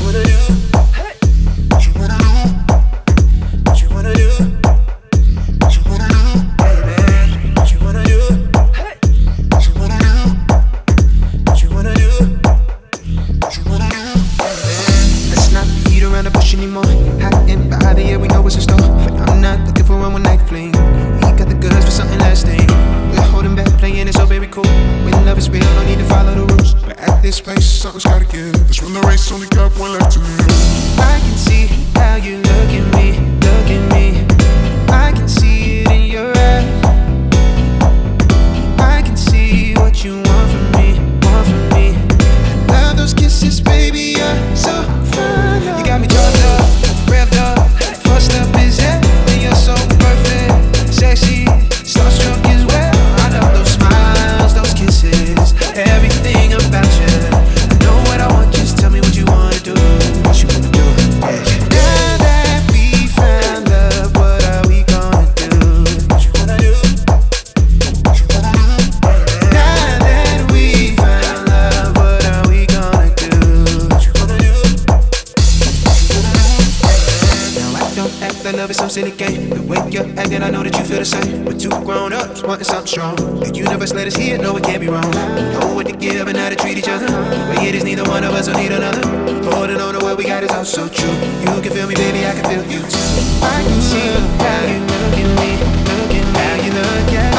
Something's gotta give. Let's run the race, only got one left to live. I can see how you look at me, look at me. I can see it in your eyes. I can see what you want from me, want from me. I love those kisses, baby, you're so fine. You got me charged up, revved up, fussed up is that? And you're so perfect, sexy, starstruck as well. I love those smiles, those kisses, everything about you. Love is some silly game. The way you're acting, I know that you feel the same. We're two grown-ups wanting something strong. The universe let us hear, no it can't be wrong. We know what to give and how to treat each other. But it is neither one of us will need another. Holding on to what we got is all so true. You can feel me, baby, I can feel you too. I can see how you look at me, look at how you look at me.